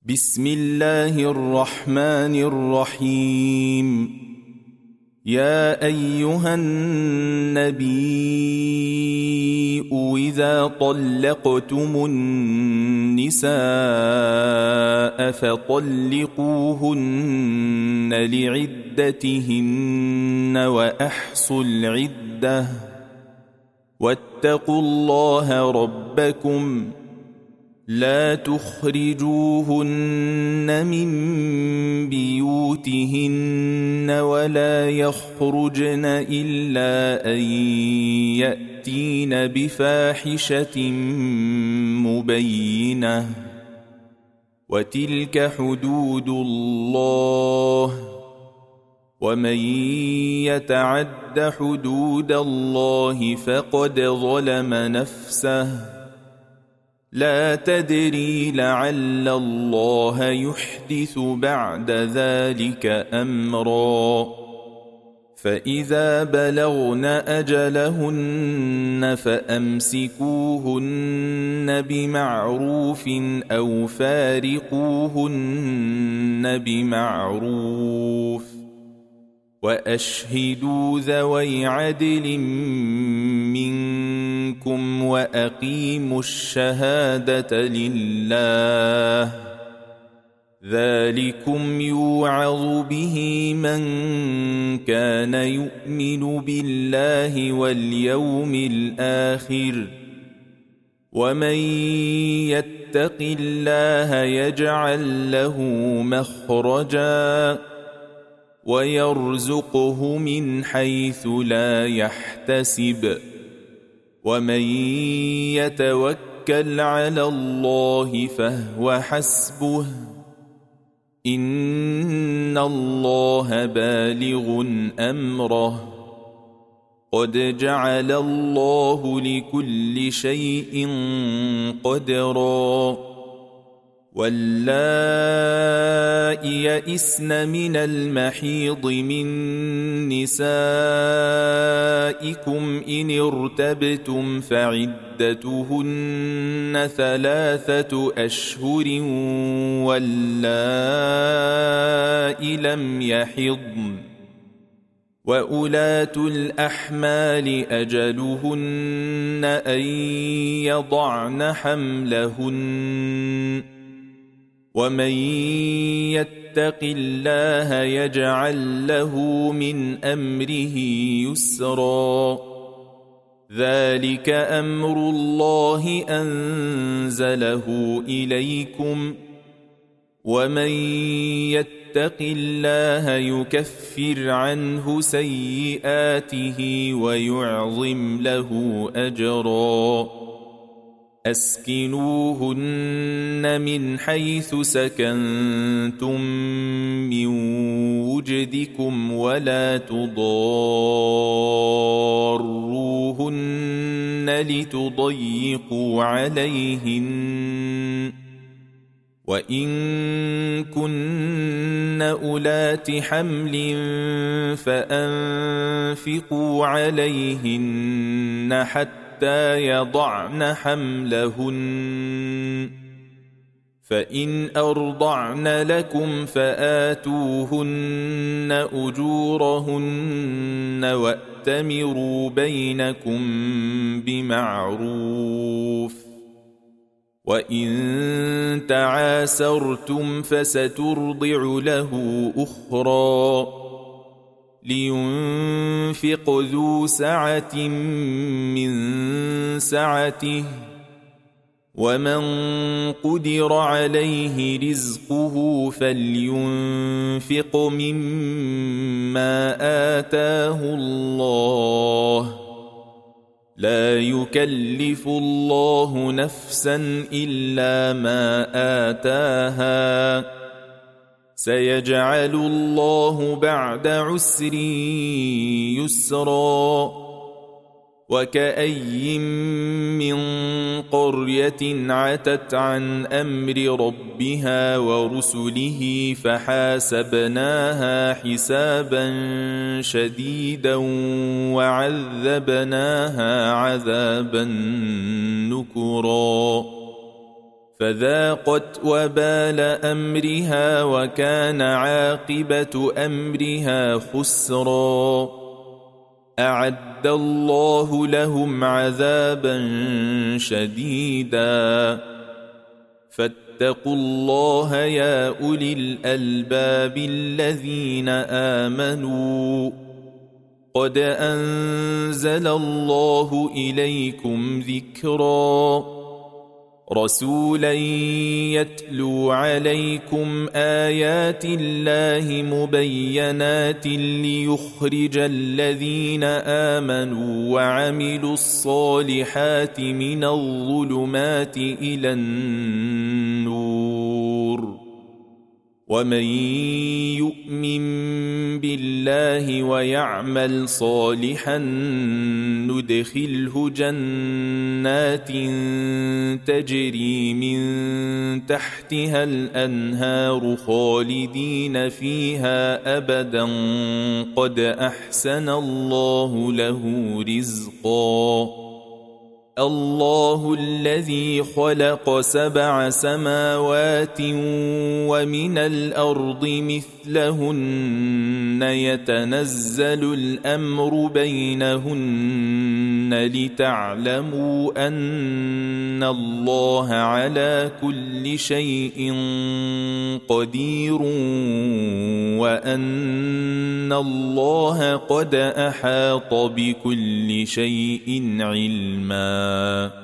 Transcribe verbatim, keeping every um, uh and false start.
بسم الله الرحمن الرحيم. يا أيها النبي إذا طلقتم النساء فطلقوهن لعدتهن وأحصوا العدة واتقوا الله ربكم لا تخرجوهن من بيوتهن ولا يخرجن إلا أن يأتين بفاحشة مبينة وتلك حدود الله ومن يتعد حدود الله فقد ظلم نفسه لا تدري لعل الله يحدث بعد ذلك أمرا فإذا بلغن أجلهن فأمسكوهن بمعروف أو فارقوهن بمعروف وأشهدوا ذوي عدل منكم وأقيموا الشهادة لله ذلكم يوعظ به من كان يؤمن بالله واليوم الآخر ومن يتق الله يجعل له مخرجا ويرزقه من حيث لا يحتسب ومن يتوكل على الله فهو حسبه إن الله بالغ أمره قد جعل الله لكل شيء قدرا واللائي يئسن من المحيض من نسائكم إن ارتبتم فعدتهن ثلاثة أشهر واللائي لم يحضن وأولاة الأحمال أجلهن أن يضعن حملهن ومن يتق الله يجعل له من أمره يسرا ذلك أمر الله أنزله إليكم ومن يتق الله يكفر عنه سيئاته ويعظم له أجرا أسكنوهن من حيث سكنتم من وجدكم ولا تضاروهن لتضيقوا عليهن وإن كن أولات حمل فأنفقوا عليهن حتى يضعن حملهن فإن أرضعن لكم فآتوهن أجورهن وأتمروا بينكم بمعروف وإن تعاسرتم فسترضع له أخرى لينفق ذو سعة من سعته ومن قدر عليه رزقه فلينفق مما آتاه الله لا يكلف الله نفسا إلا ما آتاها سيجعل الله بعد عسر يسرا وكأي من قرية عتت عن أمر ربها ورسله فحاسبناها حسابا شديدا وعذبناها عذابا نكرا فذاقت وبال أمرها وكان عاقبة أمرها خسرا. أعد الله لهم عذابا شديدا فاتقوا الله يا أولي الألباب الذين آمنوا قد أنزل الله إليكم ذكرا رسولا يتلو عليكم آيات الله مبينات ليخرج الذين آمنوا وعملوا الصالحات من الظلمات إلى النور ومن يؤمن بالله ويعمل صالحا ندخله جنات تجري من تحتها الأنهار خالدين فيها أبدا قد أحسن الله له رزقا. الله الذي خلق سبع سماوات ومن الأرض مثلهن يتنزل الأمر بينهن لتعلموا أن الله على كل شيء قدير وأن الله قد أحاط بكل شيء علما.